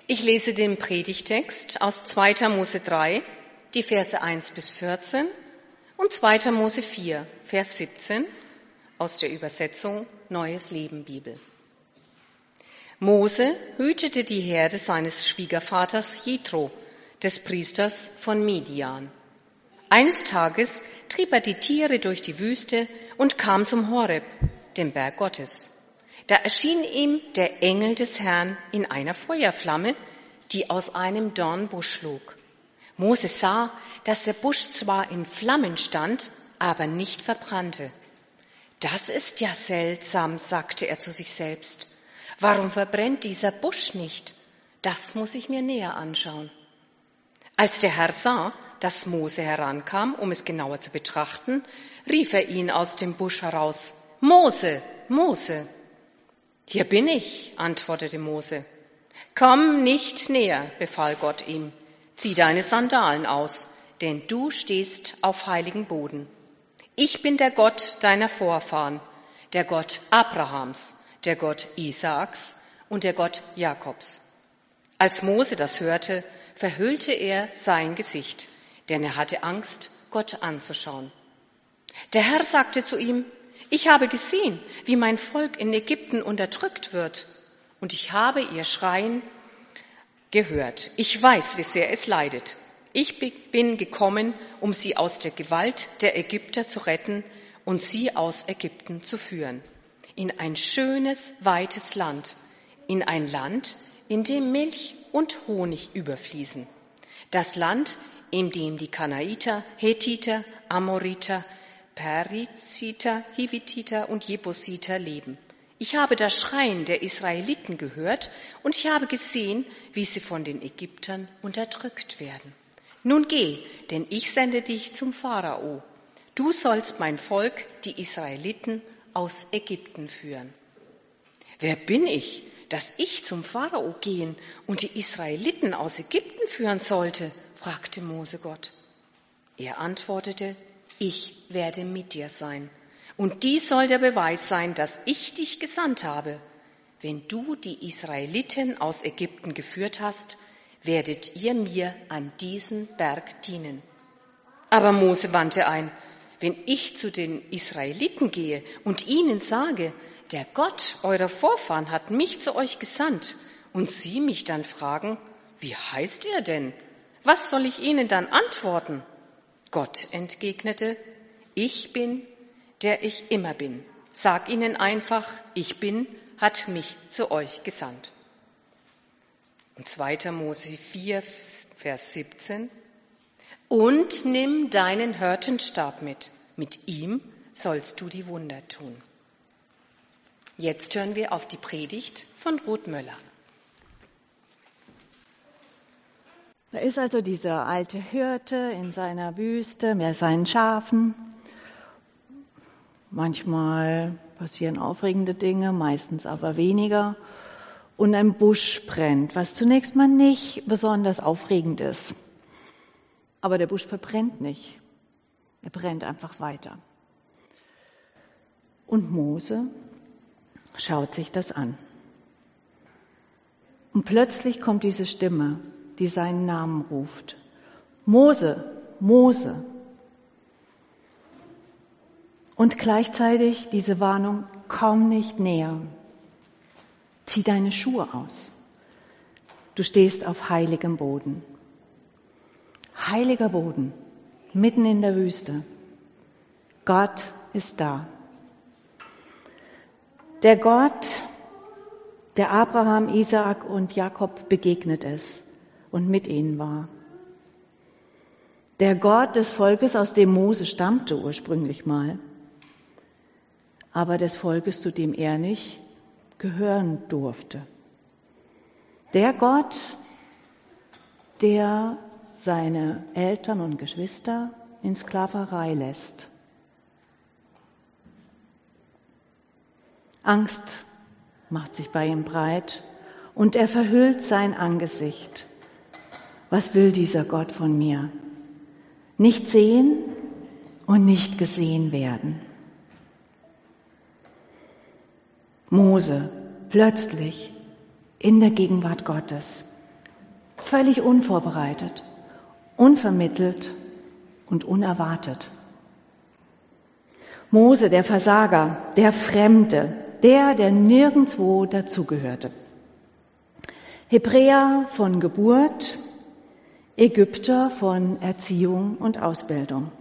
Ich lese den Predigtext aus 2. Mose 3, die Verse 1 bis 14 und 2. Mose 4, Vers 17 aus der Übersetzung Neues Leben Bibel. Mose hütete die Herde seines Schwiegervaters Jethro, des Priesters von Midian. Eines Tages trieb er die Tiere durch die Wüste und kam zum Horeb, dem Berg Gottes. Da erschien ihm der Engel des Herrn in einer Feuerflamme, die aus einem Dornbusch schlug. Mose sah, dass der Busch zwar in Flammen stand, aber nicht verbrannte. Das ist ja seltsam, sagte er zu sich selbst. Warum verbrennt dieser Busch nicht? Das muss ich mir näher anschauen. Als der Herr sah, dass Mose herankam, um es genauer zu betrachten, rief er ihn aus dem Busch heraus. Mose, Mose! Hier bin ich, antwortete Mose. Komm nicht näher, befahl Gott ihm. Zieh deine Sandalen aus, denn du stehst auf heiligen Boden. Ich bin der Gott deiner Vorfahren, der Gott Abrahams, der Gott Isaaks und der Gott Jakobs. Als Mose das hörte, verhüllte er sein Gesicht, denn er hatte Angst, Gott anzuschauen. Der Herr sagte zu ihm, ich habe gesehen, wie mein Volk in Ägypten unterdrückt wird, und ich habe ihr Schreien gehört. Ich weiß, wie sehr es leidet. Ich bin gekommen, um sie aus der Gewalt der Ägypter zu retten und sie aus Ägypten zu führen. In ein schönes, weites Land, in ein Land, in dem Milch und Honig überfließen. Das Land, in dem die Kanaiter, Hethiter, Amoriter, Periziter, Hivititer und Jebusiter leben. Ich habe das Schreien der Israeliten gehört und ich habe gesehen, wie sie von den Ägyptern unterdrückt werden. Nun geh, denn ich sende dich zum Pharao. Du sollst mein Volk, die Israeliten, aus Ägypten führen. Wer bin ich, dass ich zum Pharao gehen und die Israeliten aus Ägypten führen sollte? Fragte Mose Gott. Er antwortete, ich werde mit dir sein. Und dies soll der Beweis sein, dass ich dich gesandt habe. Wenn du die Israeliten aus Ägypten geführt hast, werdet ihr mir an diesen Berg dienen. Aber Mose wandte ein, wenn ich zu den Israeliten gehe und ihnen sage, der Gott eurer Vorfahren hat mich zu euch gesandt, und sie mich dann fragen, wie heißt er denn? Was soll ich ihnen dann antworten? Gott entgegnete, ich bin, der ich immer bin. Sag ihnen einfach, ich bin, hat mich zu euch gesandt. Und 2. Mose 4, Vers 17. Und nimm deinen Hirtenstab mit ihm sollst du die Wunder tun. Jetzt hören wir auf die Predigt von Ruth Möller. Da ist also dieser alte Hirte in seiner Wüste mit seinen Schafen. Manchmal passieren aufregende Dinge, meistens aber weniger. Und ein Busch brennt, was zunächst mal nicht besonders aufregend ist. Aber der Busch verbrennt nicht. Er brennt einfach weiter. Und Mose schaut sich das an. Und plötzlich kommt diese Stimme, die seinen Namen ruft. Mose, Mose. Und gleichzeitig diese Warnung, komm nicht näher. Zieh deine Schuhe aus. Du stehst auf heiligem Boden. Heiliger Boden, mitten in der Wüste. Gott ist da. Der Gott, der Abraham, Isaak und Jakob begegnet ist und mit ihnen war. Der Gott des Volkes, aus dem Mose stammte ursprünglich mal, aber des Volkes, zu dem er nicht gehören durfte. Der Gott, der seine Eltern und Geschwister in Sklaverei lässt. Angst macht sich bei ihm breit und er verhüllt sein Angesicht. Was will dieser Gott von mir? Nicht sehen und nicht gesehen werden. Mose plötzlich in der Gegenwart Gottes, völlig unvorbereitet, unvermittelt und unerwartet. Mose, der Versager, der Fremde, der nirgendwo dazugehörte. Hebräer von Geburt, Ägypter von Erziehung und Ausbildung.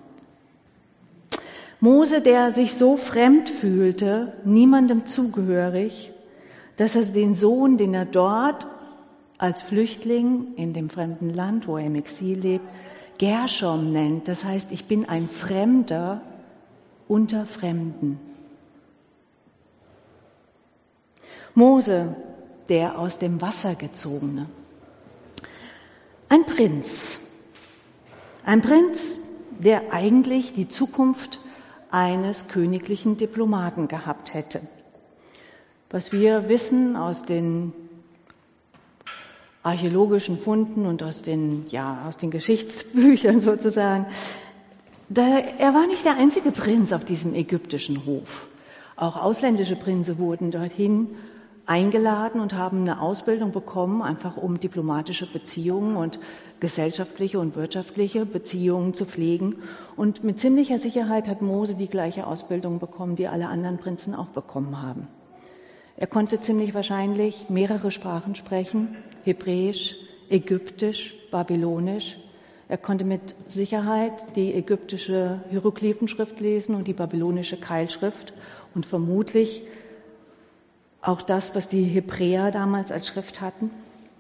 Mose, der sich so fremd fühlte, niemandem zugehörig, dass er den Sohn, den er dort als Flüchtling in dem fremden Land, wo er im Exil lebt, Gershom nennt. Das heißt, ich bin ein Fremder unter Fremden. Mose, der aus dem Wasser gezogene. Ein Prinz, der eigentlich die Zukunft eines königlichen Diplomaten gehabt hätte. Was wir wissen aus den archäologischen Funden und aus den Geschichtsbüchern sozusagen, er war nicht der einzige Prinz auf diesem ägyptischen Hof. Auch ausländische Prinze wurden dorthin eingeladen und haben eine Ausbildung bekommen, einfach um diplomatische Beziehungen und gesellschaftliche und wirtschaftliche Beziehungen zu pflegen. Und mit ziemlicher Sicherheit hat Mose die gleiche Ausbildung bekommen, die alle anderen Prinzen auch bekommen haben. Er konnte ziemlich wahrscheinlich mehrere Sprachen sprechen, Hebräisch, Ägyptisch, Babylonisch. Er konnte mit Sicherheit die ägyptische Hieroglyphenschrift lesen und die babylonische Keilschrift und vermutlich auch das, was die Hebräer damals als Schrift hatten.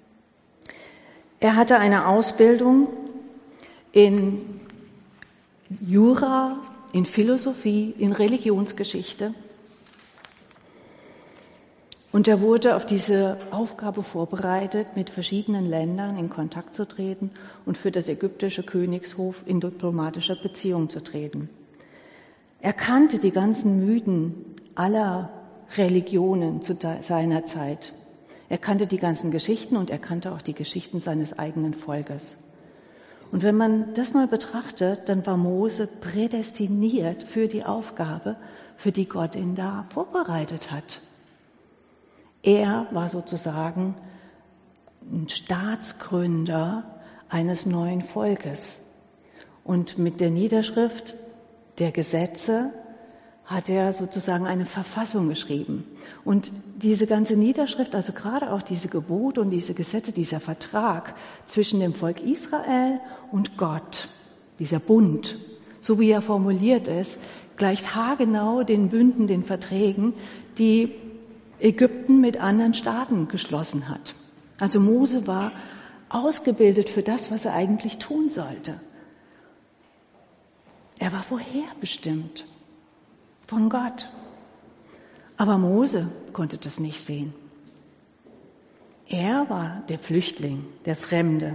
Er hatte eine Ausbildung in Jura, in Philosophie, in Religionsgeschichte. Und er wurde auf diese Aufgabe vorbereitet, mit verschiedenen Ländern in Kontakt zu treten und für das ägyptische Königshof in diplomatischer Beziehung zu treten. Er kannte die ganzen Mythen aller Religionen zu seiner Zeit. Er kannte die ganzen Geschichten und er kannte auch die Geschichten seines eigenen Volkes. Und wenn man das mal betrachtet, dann war Mose prädestiniert für die Aufgabe, für die Gott ihn da vorbereitet hat. Er war sozusagen ein Staatsgründer eines neuen Volkes. Und mit der Niederschrift der Gesetze hat er sozusagen eine Verfassung geschrieben. Und diese ganze Niederschrift, also gerade auch diese Gebote und diese Gesetze, dieser Vertrag zwischen dem Volk Israel und Gott, dieser Bund, so wie er formuliert ist, gleicht haargenau den Bünden, den Verträgen, die Ägypten mit anderen Staaten geschlossen hat. Also Mose war ausgebildet für das, was er eigentlich tun sollte. Er war vorherbestimmt von Gott. Aber Mose konnte das nicht sehen. Er war der Flüchtling, der Fremde.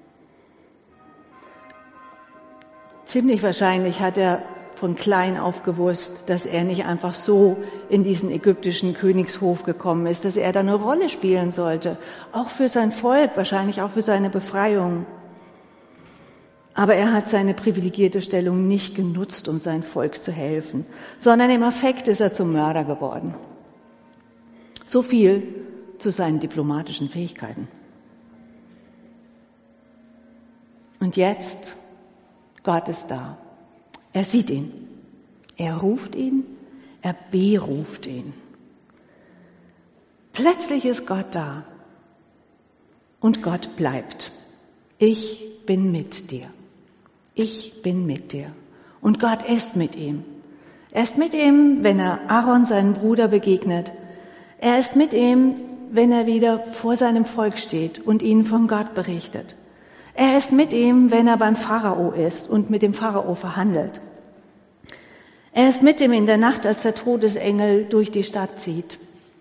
Ziemlich wahrscheinlich hat er von klein auf gewusst, dass er nicht einfach so in diesen ägyptischen Königshof gekommen ist, dass er da eine Rolle spielen sollte, auch für sein Volk, wahrscheinlich auch für seine Befreiung. Aber er hat seine privilegierte Stellung nicht genutzt, um sein Volk zu helfen, sondern im Affekt ist er zum Mörder geworden. So viel zu seinen diplomatischen Fähigkeiten. Und jetzt, Gott ist da. Er sieht ihn. Er ruft ihn. Er beruft ihn. Plötzlich ist Gott da. Und Gott bleibt. Ich bin mit dir. Ich bin mit dir. Und Gott ist mit ihm. Er ist mit ihm, wenn er Aaron, seinen Bruder, begegnet. Er ist mit ihm, wenn er wieder vor seinem Volk steht und ihnen von Gott berichtet. Er ist mit ihm, wenn er beim Pharao ist und mit dem Pharao verhandelt. Er ist mit ihm in der Nacht, als der Todesengel durch die Stadt zieht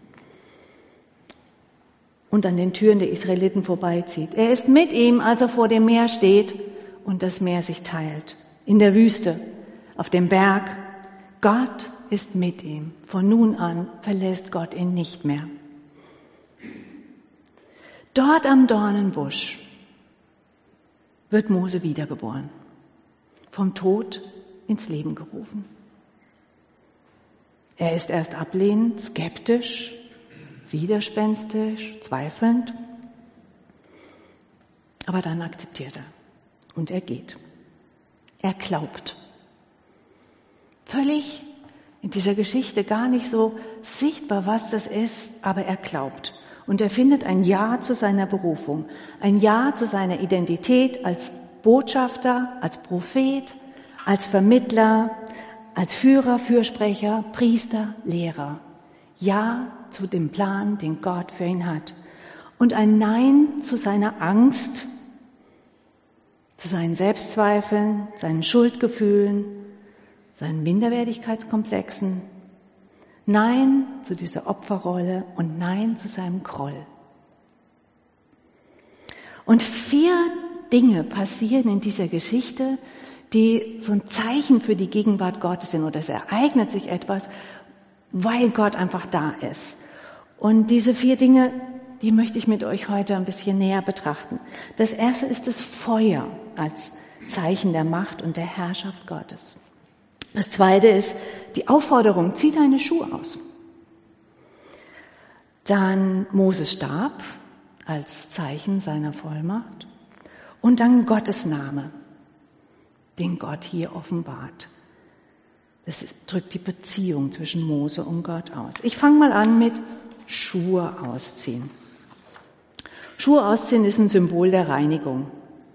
und an den Türen der Israeliten vorbeizieht. Er ist mit ihm, als er vor dem Meer steht und das Meer sich teilt. In der Wüste, auf dem Berg. Gott ist mit ihm. Von nun an verlässt Gott ihn nicht mehr. Dort am Dornenbusch wird Mose wiedergeboren. Vom Tod ins Leben gerufen. Er ist erst ablehnend, skeptisch, widerspenstisch, zweifelnd. Aber dann akzeptiert er und er geht. Er glaubt. Völlig in dieser Geschichte gar nicht so sichtbar, was das ist, aber er glaubt. Und er findet ein Ja zu seiner Berufung, ein Ja zu seiner Identität als Botschafter, als Prophet, als Vermittler, als Führer, Fürsprecher, Priester, Lehrer. Ja zu dem Plan, den Gott für ihn hat. Und ein Nein zu seiner Angst, zu seinen Selbstzweifeln, seinen Schuldgefühlen, seinen Minderwertigkeitskomplexen. Nein zu dieser Opferrolle und Nein zu seinem Groll. Und 4 Dinge passieren in dieser Geschichte, die so ein Zeichen für die Gegenwart Gottes sind, oder es ereignet sich etwas, weil Gott einfach da ist. Und diese 4 Dinge, die möchte ich mit euch heute ein bisschen näher betrachten. Das erste ist das Feuer als Zeichen der Macht und der Herrschaft Gottes. Das zweite ist die Aufforderung, zieh deine Schuhe aus. Dann Moses Stab als Zeichen seiner Vollmacht. Und dann Gottes Name, den Gott hier offenbart. Das drückt die Beziehung zwischen Mose und Gott aus. Ich fange mal an mit Schuhe ausziehen. Schuhe ausziehen ist ein Symbol der Reinigung.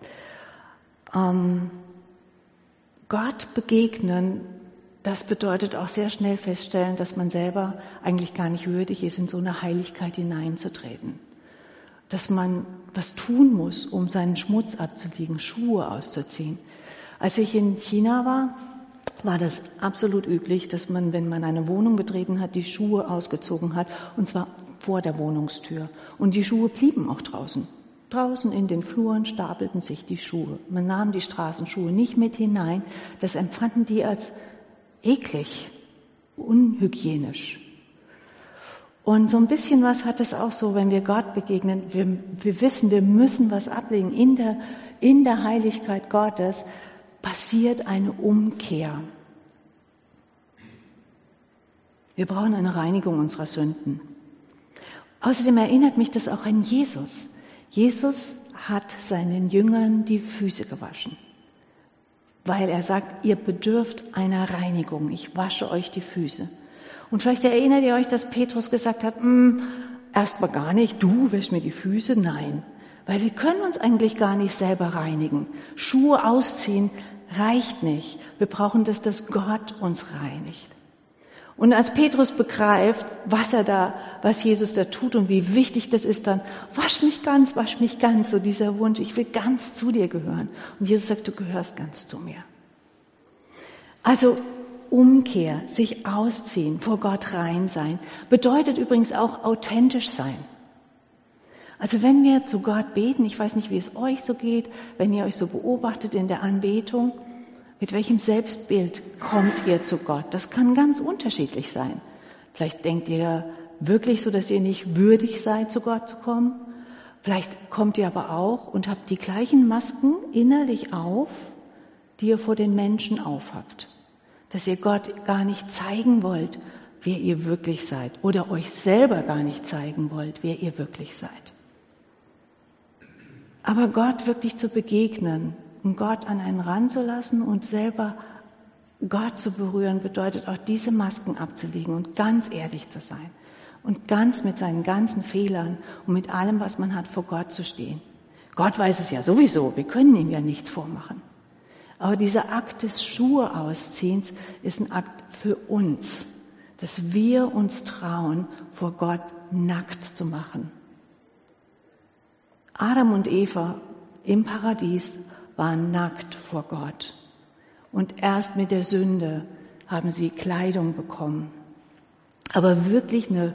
Gott begegnen, das bedeutet auch sehr schnell feststellen, dass man selber eigentlich gar nicht würdig ist, in so eine Heiligkeit hineinzutreten. Dass man was tun muss, um seinen Schmutz abzulegen, Schuhe auszuziehen. Als ich in China war das absolut üblich, dass man, wenn man eine Wohnung betreten hat, die Schuhe ausgezogen hat, und zwar vor der Wohnungstür. Und die Schuhe blieben auch draußen. Draußen in den Fluren stapelten sich die Schuhe. Man nahm die Straßenschuhe nicht mit hinein. Das empfanden die als eklig, unhygienisch. Und so ein bisschen was hat es auch so, wenn wir Gott begegnen. Wir wissen, wir müssen was ablegen. In der Heiligkeit Gottes passiert eine Umkehr. Wir brauchen eine Reinigung unserer Sünden. Außerdem erinnert mich das auch an Jesus. Jesus hat seinen Jüngern die Füße gewaschen, weil er sagt, ihr bedürft einer Reinigung. Ich wasche euch die Füße. Und vielleicht erinnert ihr euch, dass Petrus gesagt hat, erst mal gar nicht, du wäschst mir die Füße? Nein, weil wir können uns eigentlich gar nicht selber reinigen. Schuhe ausziehen reicht nicht. Wir brauchen das, dass Gott uns reinigt. Und als Petrus begreift, was Jesus da tut und wie wichtig das ist, dann wasch mich ganz, so dieser Wunsch, ich will ganz zu dir gehören. Und Jesus sagt, du gehörst ganz zu mir. Also Umkehr, sich ausziehen, vor Gott rein sein, bedeutet übrigens auch authentisch sein. Also wenn wir zu Gott beten, ich weiß nicht, wie es euch so geht, wenn ihr euch so beobachtet in der Anbetung, mit welchem Selbstbild kommt ihr zu Gott? Das kann ganz unterschiedlich sein. Vielleicht denkt ihr wirklich so, dass ihr nicht würdig seid, zu Gott zu kommen. Vielleicht kommt ihr aber auch und habt die gleichen Masken innerlich auf, die ihr vor den Menschen aufhabt. Dass ihr Gott gar nicht zeigen wollt, wer ihr wirklich seid. Oder euch selber gar nicht zeigen wollt, wer ihr wirklich seid. Aber Gott wirklich zu begegnen, und Gott an einen ranzulassen und selber Gott zu berühren, bedeutet auch diese Masken abzulegen und ganz ehrlich zu sein und ganz mit seinen ganzen Fehlern und mit allem, was man hat, vor Gott zu stehen. Gott weiß es ja sowieso, wir können ihm ja nichts vormachen. Aber dieser Akt des Schuhe-Ausziehens ist ein Akt für uns, dass wir uns trauen, vor Gott nackt zu machen. Adam und Eva im Paradies waren nackt vor Gott. Und erst mit der Sünde haben sie Kleidung bekommen. Aber wirklich eine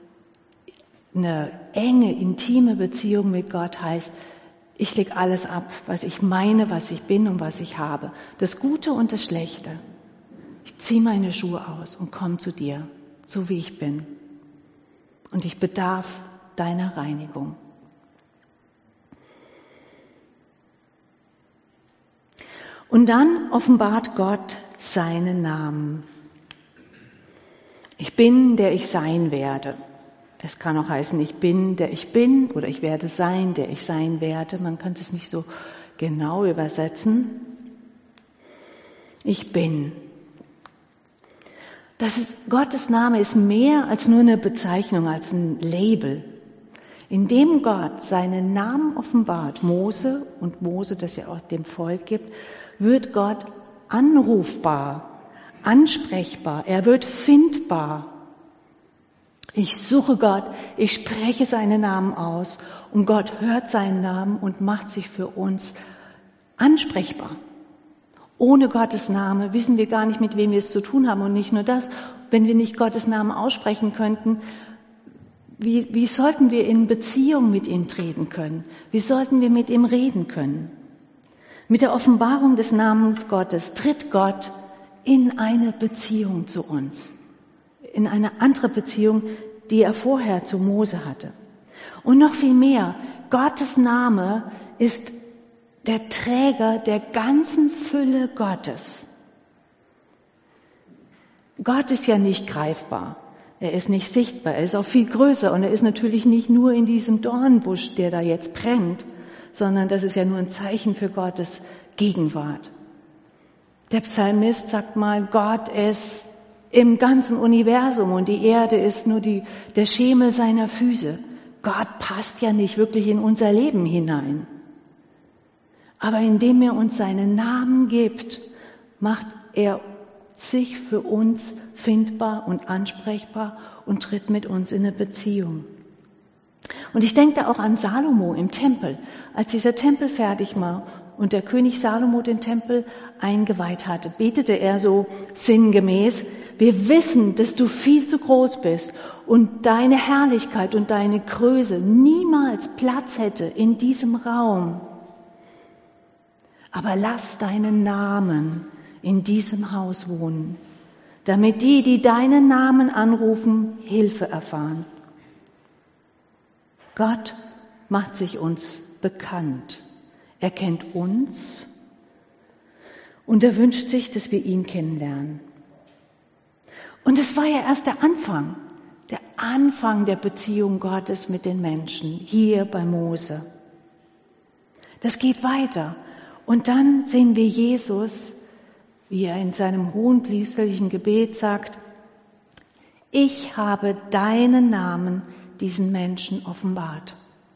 enge, intime Beziehung mit Gott heißt, ich lege alles ab, was ich meine, was ich bin und was ich habe. Das Gute und das Schlechte. Ich ziehe meine Schuhe aus und komme zu dir, so wie ich bin. Und ich bedarf deiner Reinigung. Und dann offenbart Gott seinen Namen. Ich bin, der ich sein werde. Es kann auch heißen, ich bin, der ich bin, oder ich werde sein, der ich sein werde. Man kann es nicht so genau übersetzen. Ich bin. Gottes Name ist mehr als nur eine Bezeichnung, als ein Label. Indem Gott seinen Namen offenbart, Mose, das ja auch dem Volk gibt, wird Gott anrufbar, ansprechbar, er wird findbar. Ich suche Gott, ich spreche seinen Namen aus und Gott hört seinen Namen und macht sich für uns ansprechbar. Ohne Gottes Name wissen wir gar nicht, mit wem wir es zu tun haben. Und nicht nur das, wenn wir nicht Gottes Namen aussprechen könnten, wie sollten wir in Beziehung mit ihm treten können? Wie sollten wir mit ihm reden können? Mit der Offenbarung des Namens Gottes tritt Gott in eine Beziehung zu uns. In eine andere Beziehung, die er vorher zu Mose hatte. Und noch viel mehr, Gottes Name ist der Träger der ganzen Fülle Gottes. Gott ist ja nicht greifbar, er ist nicht sichtbar, er ist auch viel größer und er ist natürlich nicht nur in diesem Dornbusch, der da jetzt brennt, sondern das ist ja nur ein Zeichen für Gottes Gegenwart. Der Psalmist sagt mal, Gott ist im ganzen Universum und die Erde ist nur der Schemel seiner Füße. Gott passt ja nicht wirklich in unser Leben hinein. Aber indem er uns seinen Namen gibt, macht er sich für uns findbar und ansprechbar und tritt mit uns in eine Beziehung. Und ich denke da auch an Salomo im Tempel, als dieser Tempel fertig war und der König Salomo den Tempel eingeweiht hatte, betete er so sinngemäß: Wir wissen, dass du viel zu groß bist und deine Herrlichkeit und deine Größe niemals Platz hätte in diesem Raum. Aber lass deinen Namen in diesem Haus wohnen, damit die deinen Namen anrufen, Hilfe erfahren. Gott macht sich uns bekannt. Er kennt uns und er wünscht sich, dass wir ihn kennenlernen. Und es war ja erst der Anfang der Beziehung Gottes mit den Menschen, hier bei Mose. Das geht weiter. Und dann sehen wir Jesus, wie er in seinem hohenpriesterlichen Gebet sagt: Ich habe deinen Namen diesen Menschen offenbart.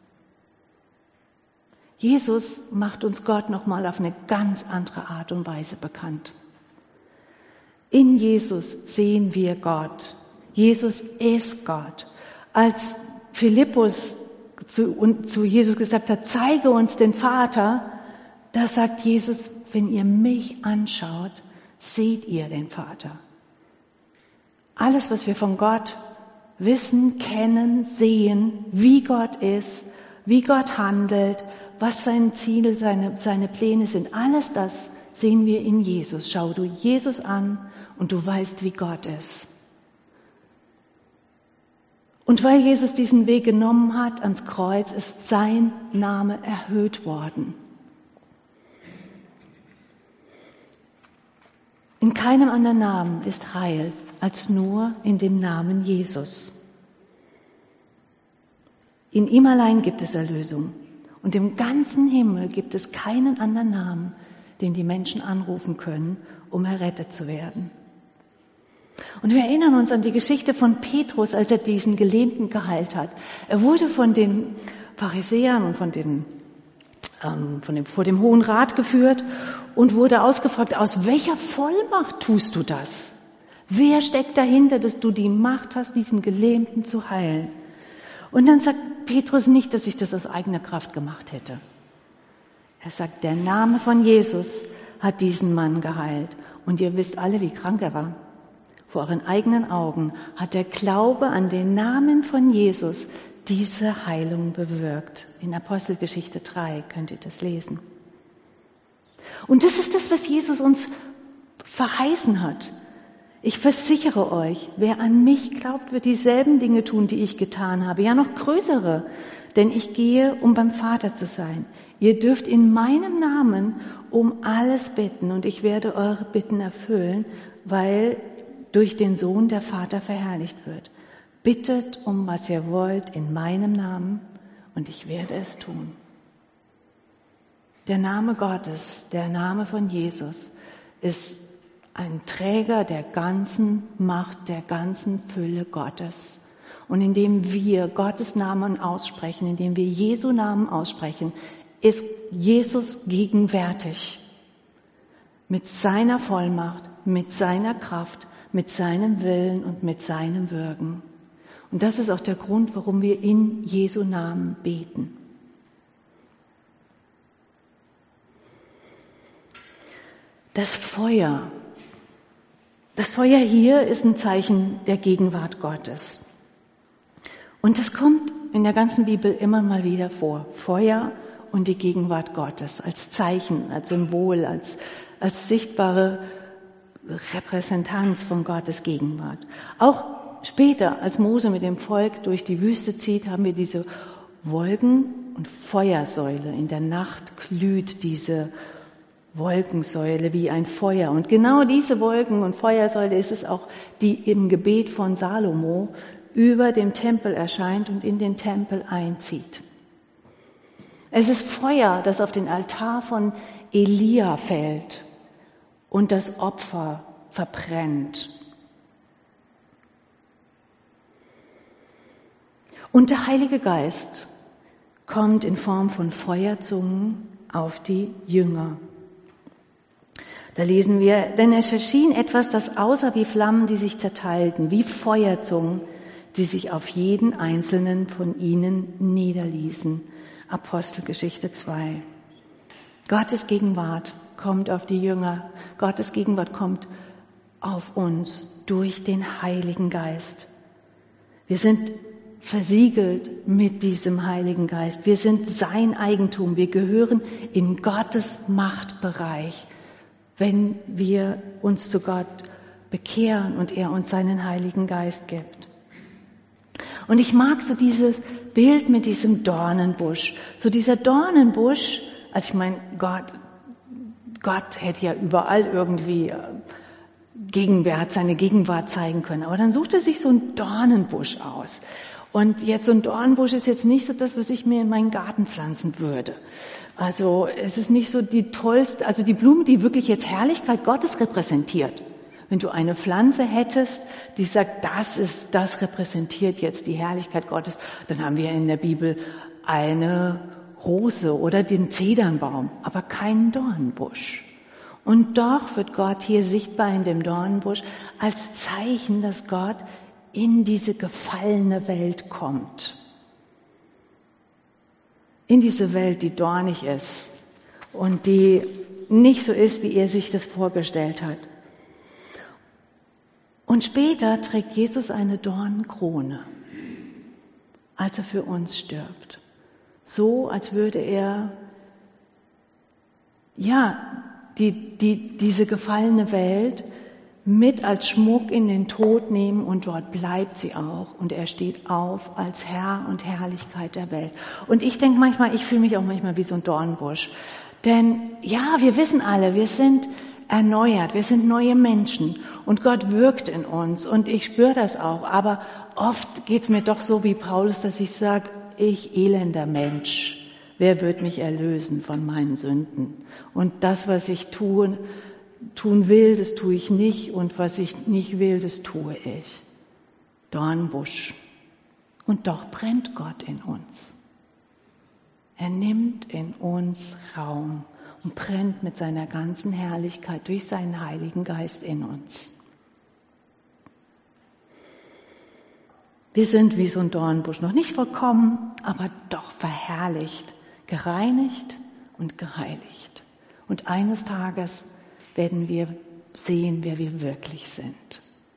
Jesus macht uns Gott nochmal auf eine ganz andere Art und Weise bekannt. In Jesus sehen wir Gott. Jesus ist Gott. Als Philippus zu Jesus gesagt hat, zeige uns den Vater, da sagt Jesus, wenn ihr mich anschaut, seht ihr den Vater. Alles, was wir von Gott wissen, kennen, sehen, wie Gott ist, wie Gott handelt, was sein Ziel, seine Pläne sind, alles das sehen wir in Jesus. Schau du Jesus an und du weißt, wie Gott ist. Und weil Jesus diesen Weg genommen hat ans Kreuz, ist sein Name erhöht worden. In keinem anderen Namen ist Heil als nur in dem Namen Jesus. In ihm allein gibt es Erlösung. Und im ganzen Himmel gibt es keinen anderen Namen, den die Menschen anrufen können, um errettet zu werden. Und wir erinnern uns an die Geschichte von Petrus, als er diesen Gelähmten geheilt hat. Er wurde von den Pharisäern und vor dem Hohen Rat geführt und wurde ausgefragt: Aus welcher Vollmacht tust du das? Wer steckt dahinter, dass du die Macht hast, diesen Gelähmten zu heilen? Und dann sagt Petrus nicht, dass ich das aus eigener Kraft gemacht hätte. Er sagt, der Name von Jesus hat diesen Mann geheilt. Und ihr wisst alle, wie krank er war. Vor euren eigenen Augen hat der Glaube an den Namen von Jesus diese Heilung bewirkt. In Apostelgeschichte 3 könnt ihr das lesen. Und das ist das, was Jesus uns verheißen hat. Ich versichere euch, wer an mich glaubt, wird dieselben Dinge tun, die ich getan habe, ja noch größere, denn ich gehe, um beim Vater zu sein. Ihr dürft in meinem Namen um alles bitten und ich werde eure Bitten erfüllen, weil durch den Sohn der Vater verherrlicht wird. Bittet um, was ihr wollt, in meinem Namen, und ich werde es tun. Der Name Gottes, der Name von Jesus, ist ein Träger der ganzen Macht, der ganzen Fülle Gottes. Und indem wir Gottes Namen aussprechen, indem wir Jesu Namen aussprechen, ist Jesus gegenwärtig. Mit seiner Vollmacht, mit seiner Kraft, mit seinem Willen und mit seinem Wirken. Und das ist auch der Grund, warum wir in Jesu Namen beten. Das Feuer hier ist ein Zeichen der Gegenwart Gottes. Und das kommt in der ganzen Bibel immer mal wieder vor. Feuer und die Gegenwart Gottes als Zeichen, als Symbol, als sichtbare Repräsentanz von Gottes Gegenwart. Auch später, als Mose mit dem Volk durch die Wüste zieht, haben wir diese Wolken- und Feuersäule. In der Nacht glüht diese Wolkensäule wie ein Feuer. Und genau diese Wolken- und Feuersäule ist es auch, die im Gebet von Salomo über dem Tempel erscheint und in den Tempel einzieht. Es ist Feuer, das auf den Altar von Elia fällt und das Opfer verbrennt. Und der Heilige Geist kommt in Form von Feuerzungen auf die Jünger. Da lesen wir, denn es erschien etwas, das aussah wie Flammen, die sich zerteilten, wie Feuerzungen, die sich auf jeden einzelnen von ihnen niederließen. Apostelgeschichte 2. Gottes Gegenwart kommt auf die Jünger. Gottes Gegenwart kommt auf uns durch den Heiligen Geist. Wir sind versiegelt mit diesem Heiligen Geist. Wir sind sein Eigentum. Wir gehören in Gottes Machtbereich, wenn wir uns zu Gott bekehren und er uns seinen Heiligen Geist gibt. Und ich mag so dieses Bild mit diesem Dornenbusch. So dieser Dornenbusch, also ich meine, Gott hätte ja überall irgendwie seine Gegenwart zeigen können. Aber dann sucht er sich so einen Dornenbusch aus. Und jetzt so ein Dornenbusch ist jetzt nicht so das, was ich mir in meinen Garten pflanzen würde. Also es ist nicht so die tollste, also die Blume, die wirklich jetzt Herrlichkeit Gottes repräsentiert. Wenn du eine Pflanze hättest, die sagt, das repräsentiert jetzt die Herrlichkeit Gottes, dann haben wir in der Bibel eine Rose oder den Zedernbaum, aber keinen Dornenbusch. Und doch wird Gott hier sichtbar in dem Dornenbusch als Zeichen, dass Gott in diese gefallene Welt kommt. In diese Welt, die dornig ist und die nicht so ist, wie er sich das vorgestellt hat. Und später trägt Jesus eine Dornenkrone, als er für uns stirbt. So, als würde er, diese gefallene Welt mit als Schmuck in den Tod nehmen und dort bleibt sie auch. Und er steht auf als Herr und Herrlichkeit der Welt. Und ich denke manchmal, ich fühle mich auch manchmal wie so ein Dornbusch. Denn ja, wir wissen alle, wir sind erneuert, wir sind neue Menschen und Gott wirkt in uns und ich spüre das auch. Aber oft geht's mir doch so wie Paulus, dass ich sage, ich elender Mensch, wer wird mich erlösen von meinen Sünden? Und das, was ich tun will, das tue ich nicht und was ich nicht will, das tue ich. Dornbusch. Und doch brennt Gott in uns. Er nimmt in uns Raum und brennt mit seiner ganzen Herrlichkeit durch seinen Heiligen Geist in uns. Wir sind wie so ein Dornbusch, noch nicht vollkommen, aber doch verherrlicht, gereinigt und geheiligt. Und eines Tages werden wir sehen, wer wir wirklich sind.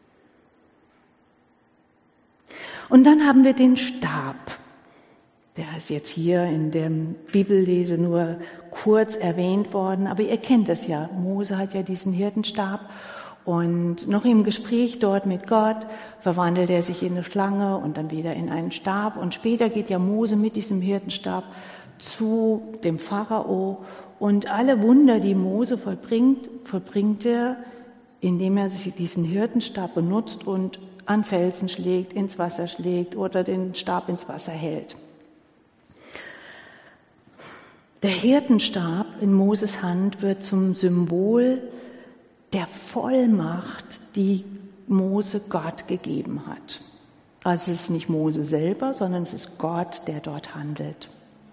Und dann haben wir den Stab. Der ist jetzt hier in der Bibellese nur kurz erwähnt worden, aber ihr kennt es ja. Mose hat ja diesen Hirtenstab und noch im Gespräch dort mit Gott verwandelt er sich in eine Schlange und dann wieder in einen Stab. Und später geht ja Mose mit diesem Hirtenstab zu dem Pharao und alle Wunder, die Mose vollbringt er, indem er sich diesen Hirtenstab benutzt und an Felsen schlägt, ins Wasser schlägt oder den Stab ins Wasser hält. Der Hirtenstab in Moses Hand wird zum Symbol der Vollmacht, die Mose Gott gegeben hat. Also es ist nicht Mose selber, sondern es ist Gott, der dort handelt.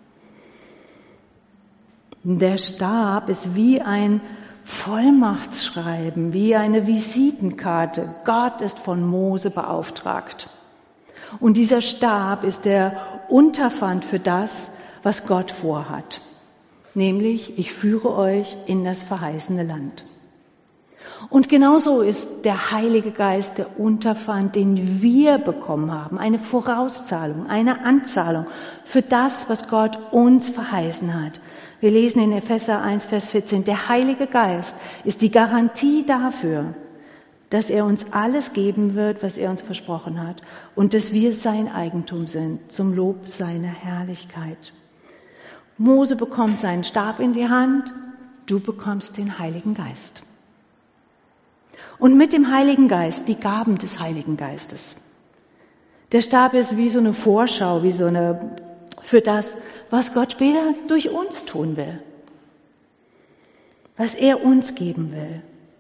Der Stab ist wie ein Vollmachtsschreiben, wie eine Visitenkarte. Gott ist von Mose beauftragt. Und dieser Stab ist der Unterpfand für das, was Gott vorhat. Nämlich, ich führe euch in das verheißene Land. Und genauso ist der Heilige Geist der Unterpfand, den wir bekommen haben. Eine Vorauszahlung, eine Anzahlung für das, was Gott uns verheißen hat. Wir lesen in Epheser 1, Vers 14, der Heilige Geist ist die Garantie dafür, dass er uns alles geben wird, was er uns versprochen hat und dass wir sein Eigentum sind, zum Lob seiner Herrlichkeit. Mose bekommt seinen Stab in die Hand, du bekommst den Heiligen Geist. Und mit dem Heiligen Geist die Gaben des Heiligen Geistes. Der Stab ist wie so eine Vorschau, für das, was Gott später durch uns tun will. Was er uns geben will.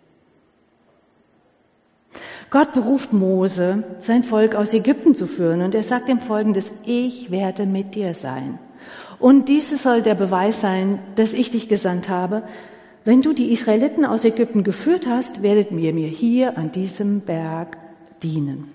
Gott beruft Mose, sein Volk aus Ägypten zu führen, und er sagt ihm Folgendes: Ich werde mit dir sein. Und dieses soll der Beweis sein, dass ich dich gesandt habe. Wenn du die Israeliten aus Ägypten geführt hast, werdet ihr mir hier an diesem Berg dienen.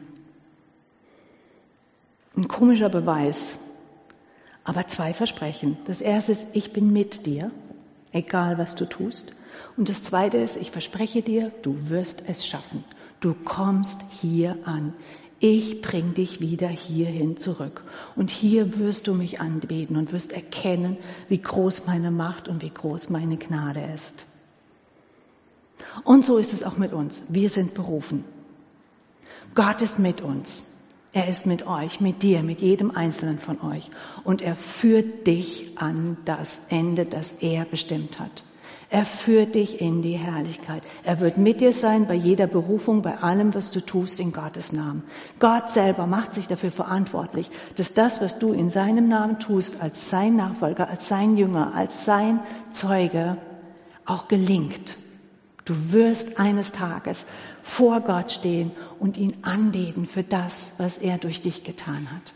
Ein komischer Beweis, aber 2 Versprechen. Das erste ist, ich bin mit dir, egal was du tust. Und das zweite ist, ich verspreche dir, du wirst es schaffen. Du kommst hier an. Ich bring dich wieder hierhin zurück. Und hier wirst du mich anbeten und wirst erkennen, wie groß meine Macht und wie groß meine Gnade ist. Und so ist es auch mit uns. Wir sind berufen. Gott ist mit uns. Er ist mit euch, mit dir, mit jedem Einzelnen von euch. Und er führt dich an das Ende, das er bestimmt hat. Er führt dich in die Herrlichkeit. Er wird mit dir sein bei jeder Berufung, bei allem, was du tust in Gottes Namen. Gott selber macht sich dafür verantwortlich, dass das, was du in seinem Namen tust, als sein Nachfolger, als sein Jünger, als sein Zeuge, auch gelingt. Du wirst eines Tages vor Gott stehen und ihn anbeten für das, was er durch dich getan hat.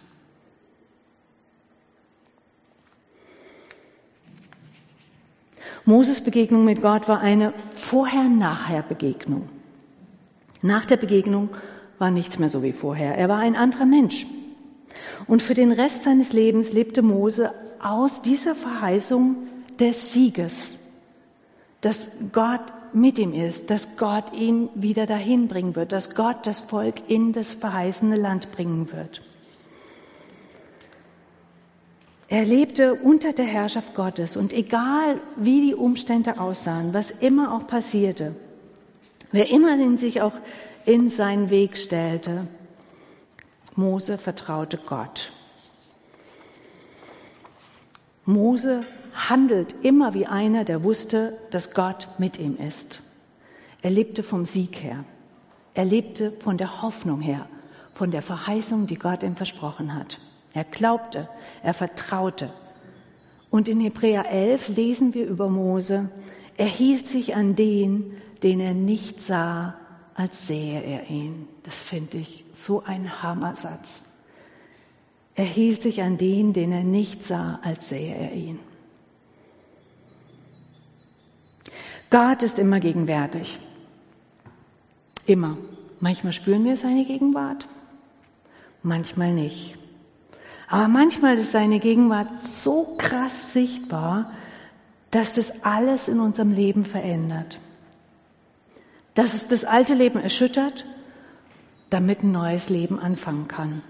Moses Begegnung mit Gott war eine Vorher-Nachher-Begegnung. Nach der Begegnung war nichts mehr so wie vorher. Er war ein anderer Mensch. Und für den Rest seines Lebens lebte Mose aus dieser Verheißung des Sieges, dass Gott mit ihm ist, dass Gott ihn wieder dahin bringen wird, dass Gott das Volk in das verheißene Land bringen wird. Er lebte unter der Herrschaft Gottes und egal wie die Umstände aussahen, was immer auch passierte, wer immer sich auch in seinen Weg stellte, Mose vertraute Gott. Mose handelt immer wie einer, der wusste, dass Gott mit ihm ist. Er lebte vom Sieg her. Er lebte von der Hoffnung her, von der Verheißung, die Gott ihm versprochen hat. Er glaubte, er vertraute. Und in Hebräer 11 lesen wir über Mose, er hielt sich an den, den er nicht sah, als sähe er ihn. Das finde ich so ein Hammersatz. Er hielt sich an den, den er nicht sah, als sähe er ihn. Gott ist immer gegenwärtig. Immer. Manchmal spüren wir seine Gegenwart, manchmal nicht. Aber manchmal ist seine Gegenwart so krass sichtbar, dass das alles in unserem Leben verändert. Dass es das alte Leben erschüttert, damit ein neues Leben anfangen kann.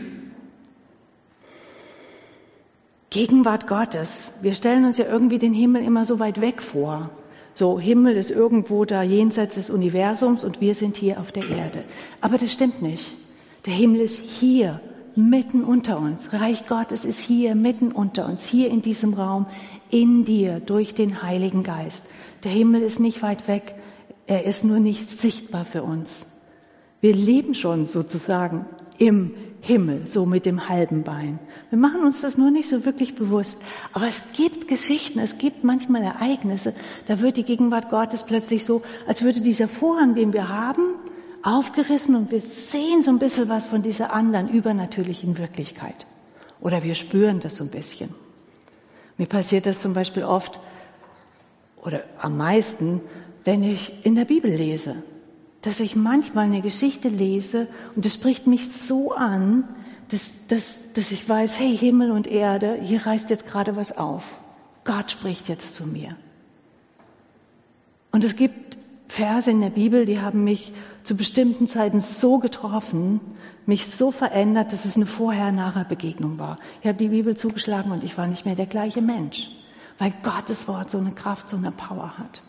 Gegenwart Gottes. Wir stellen uns ja irgendwie den Himmel immer so weit weg vor. So, Himmel ist irgendwo da jenseits des Universums und wir sind hier auf der Erde. Aber das stimmt nicht. Der Himmel ist hier, mitten unter uns. Reich Gottes ist hier, mitten unter uns, hier in diesem Raum, in dir, durch den Heiligen Geist. Der Himmel ist nicht weit weg, er ist nur nicht sichtbar für uns. Wir leben schon sozusagen im Himmel, so mit dem halben Bein. Wir machen uns das nur nicht so wirklich bewusst. Aber es gibt Geschichten, es gibt manchmal Ereignisse, da wird die Gegenwart Gottes plötzlich so, als würde dieser Vorhang, den wir haben, aufgerissen und wir sehen so ein bisschen was von dieser anderen übernatürlichen Wirklichkeit. Oder wir spüren das so ein bisschen. Mir passiert das zum Beispiel oft, oder am meisten, wenn ich in der Bibel lese, dass ich manchmal eine Geschichte lese und es spricht mich so an, dass ich weiß, hey, Himmel und Erde, hier reißt jetzt gerade was auf. Gott spricht jetzt zu mir. Und es gibt Verse in der Bibel, die haben mich zu bestimmten Zeiten so getroffen, mich so verändert, dass es eine Vorher-Nachher-Begegnung war. Ich habe die Bibel zugeschlagen und ich war nicht mehr der gleiche Mensch, weil Gottes Wort so eine Kraft, so eine Power hat.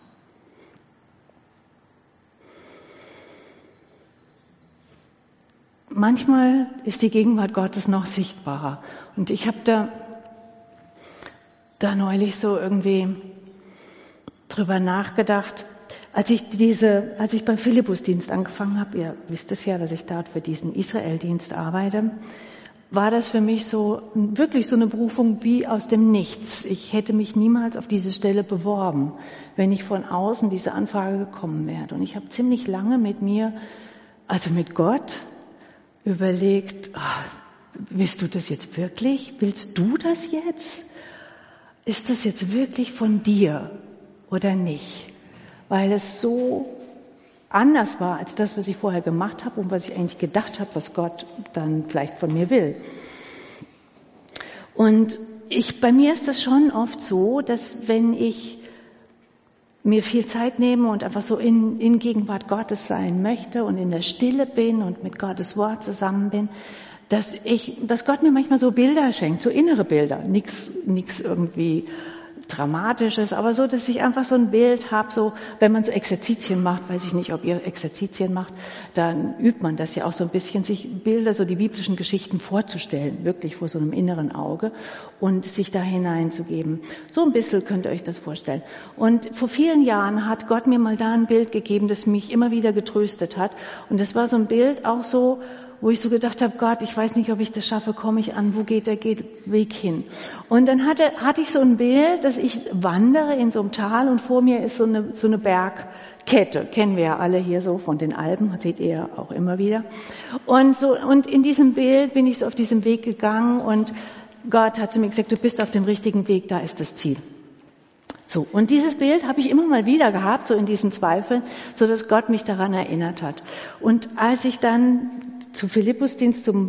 Manchmal ist die Gegenwart Gottes noch sichtbarer. Und ich habe da neulich so irgendwie drüber nachgedacht, als ich beim Philippusdienst angefangen habe, ihr wisst es ja, dass ich dort für diesen Israeldienst arbeite, war das für mich so wirklich so eine Berufung wie aus dem Nichts. Ich hätte mich niemals auf diese Stelle beworben, wenn ich von außen diese Anfrage gekommen wäre. Und ich habe ziemlich lange mit Gott überlegt, willst du das jetzt wirklich? Willst du das jetzt? Ist das jetzt wirklich von dir oder nicht? Weil es so anders war als das, was ich vorher gemacht habe und was ich eigentlich gedacht habe, was Gott dann vielleicht von mir will. Und bei mir ist das schon oft so, dass wenn ich mir viel Zeit nehme und einfach so in Gegenwart Gottes sein möchte und in der Stille bin und mit Gottes Wort zusammen bin, dass Gott mir manchmal so Bilder schenkt, so innere Bilder, nix irgendwie Dramatisches, aber so, dass ich einfach so ein Bild habe, so, wenn man so Exerzitien macht, weiß ich nicht, ob ihr Exerzitien macht, dann übt man das ja auch so ein bisschen, sich Bilder, so die biblischen Geschichten vorzustellen, wirklich vor so einem inneren Auge und sich da hineinzugeben. So ein bisschen könnt ihr euch das vorstellen. Und vor vielen Jahren hat Gott mir mal da ein Bild gegeben, das mich immer wieder getröstet hat. Und das war so ein Bild auch so, wo ich so gedacht habe, Gott, ich weiß nicht, ob ich das schaffe, komme ich an, wo geht der Weg hin? Und dann hatte ich so ein Bild, dass ich wandere in so einem Tal und vor mir ist so eine Bergkette, kennen wir ja alle hier so von den Alpen, seht ihr ja auch immer wieder. Und in diesem Bild bin ich so auf diesem Weg gegangen und Gott hat zu mir gesagt, du bist auf dem richtigen Weg, da ist das Ziel. So, und dieses Bild habe ich immer mal wieder gehabt, so in diesen Zweifeln, so dass Gott mich daran erinnert hat. Und als ich dann zum Philippusdienst, zum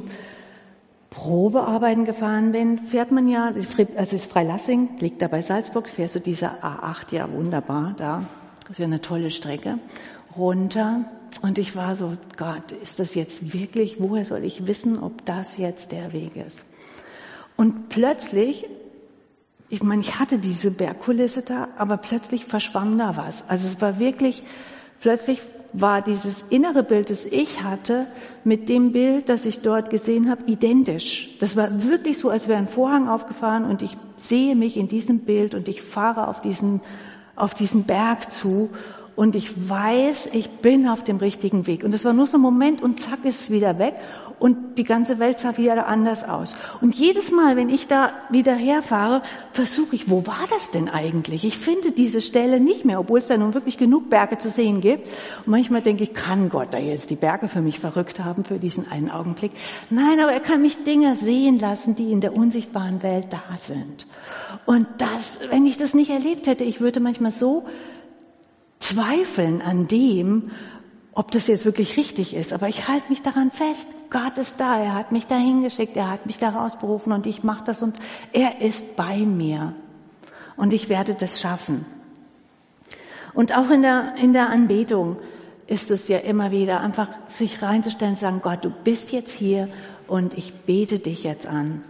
Probearbeiten gefahren bin, fährt man ja, also ist Freilassing, liegt da bei Salzburg, fährst du diese A8, ja wunderbar, da, das ist ja eine tolle Strecke, runter. Und ich war so, Gott, ist das jetzt wirklich, woher soll ich wissen, ob das jetzt der Weg ist? Und plötzlich, ich meine, ich hatte diese Bergkulisse da, aber plötzlich verschwamm da was. Also es war wirklich, plötzlich war dieses innere Bild, das ich hatte, mit dem Bild, das ich dort gesehen habe, identisch. Das war wirklich so, als wäre ein Vorhang aufgefahren und ich sehe mich in diesem Bild und ich fahre auf diesen Berg zu und ich weiß, ich bin auf dem richtigen Weg. Und das war nur so ein Moment und zack ist es wieder weg und die ganze Welt sah wieder anders aus. Und jedes Mal, wenn ich da wieder herfahre, versuche ich, wo war das denn eigentlich? Ich finde diese Stelle nicht mehr, obwohl es da nun wirklich genug Berge zu sehen gibt. Und manchmal denke ich, kann Gott da jetzt die Berge für mich verrückt haben für diesen einen Augenblick? Nein, aber er kann mich Dinge sehen lassen, die in der unsichtbaren Welt da sind. Und wenn ich das nicht erlebt hätte, ich würde manchmal so zweifeln an dem, ob das jetzt wirklich richtig ist. Aber ich halte mich daran fest. Gott ist da. Er hat mich dahin geschickt. Er hat mich da rausberufen und ich mache das und er ist bei mir. Und ich werde das schaffen. Und auch in der Anbetung ist es ja immer wieder einfach sich reinzustellen und sagen, Gott, du bist jetzt hier und ich bete dich jetzt an.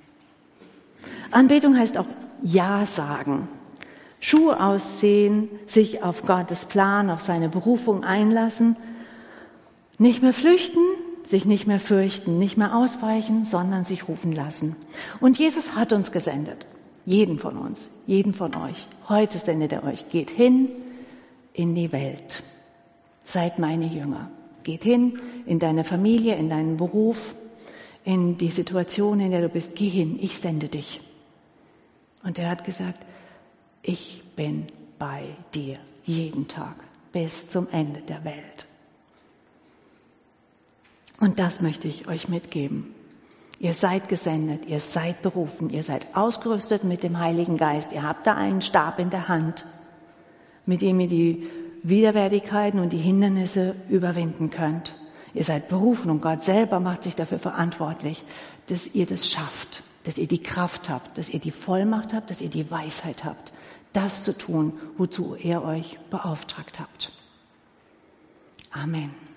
Anbetung heißt auch Ja sagen. Schuhe ausziehen, sich auf Gottes Plan, auf seine Berufung einlassen, nicht mehr flüchten, sich nicht mehr fürchten, nicht mehr ausweichen, sondern sich rufen lassen. Und Jesus hat uns gesendet, jeden von uns, jeden von euch. Heute sendet er euch, geht hin in die Welt, seid meine Jünger. Geht hin in deine Familie, in deinen Beruf, in die Situation, in der du bist. Geh hin, ich sende dich. Und er hat gesagt, ich bin bei dir jeden Tag bis zum Ende der Welt. Und das möchte ich euch mitgeben. Ihr seid gesendet, ihr seid berufen, ihr seid ausgerüstet mit dem Heiligen Geist. Ihr habt da einen Stab in der Hand, mit dem ihr die Widerwärtigkeiten und die Hindernisse überwinden könnt. Ihr seid berufen und Gott selber macht sich dafür verantwortlich, dass ihr das schafft, dass ihr die Kraft habt, dass ihr die Vollmacht habt, dass ihr die Weisheit habt, das zu tun, wozu er euch beauftragt habt. Amen.